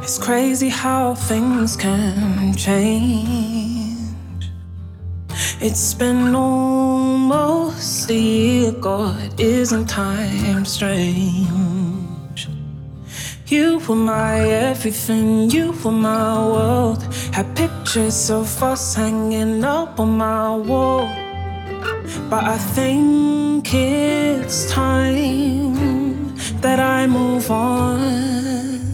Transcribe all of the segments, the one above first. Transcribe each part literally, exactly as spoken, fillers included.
It's crazy how things can change. It's been almost a year, God, isn't time strange? You were my everything, you were my world. Had pictures of us hanging up on my wall. But I think it's time that I move on.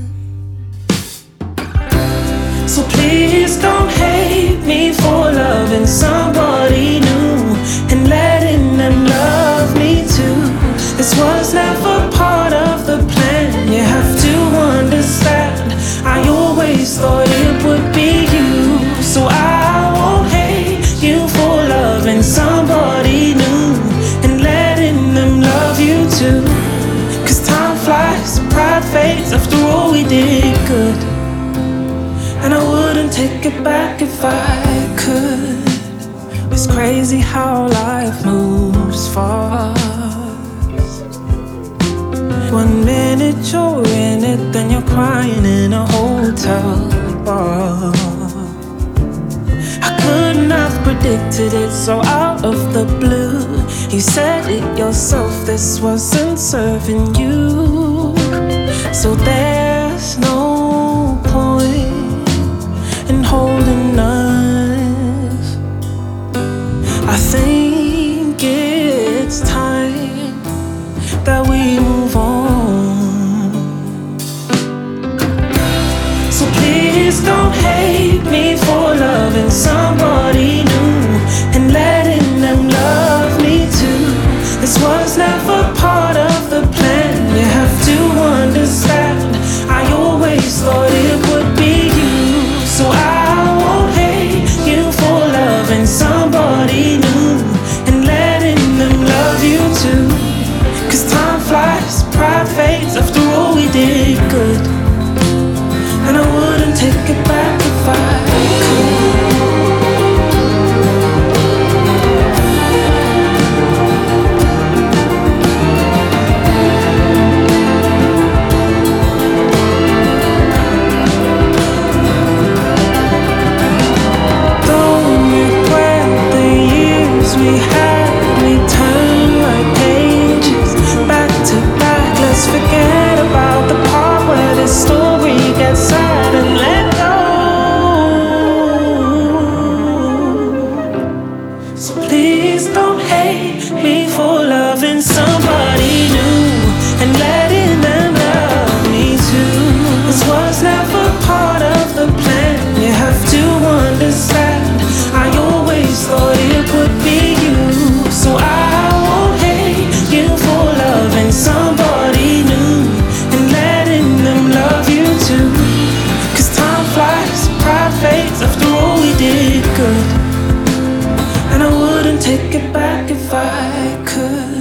So please don't hate me for loving somebody new and letting them love me too. This was never part of the plan. You have to understand, I always thought it would be you. So I won't hate you for loving somebody new and letting them love you too. Cause time flies, pride fades, after all we did good. And I wouldn't take it back if I could. It's crazy how life moves fast. One minute you're in it, then you're crying in a hotel bar. I couldn't have predicted it so out of the blue. You said it yourself, this wasn't serving you. So there's no point in holding us. I think it's time that we move on. So please don't hate me for loving somebody new and letting them love me too. This was never part of the plan. You have to understand, I always thought it would be you. So I won't hate you for loving somebody new and letting them love you too. Cause time flies, pride fades, after all we did good. And I wouldn't take it back if I could. We had, we turned like pages back to back. Let's forget about the part where this story gets sad and let go. So please don't hate me for loving somebody new and letting them love me too. This was never part of the plan. You have to understand, I always thought it would be you. So I won't hate you for loving somebody new and letting them love you too. Cause time flies, pride fades, after all we did good. And I wouldn't take it back if I could.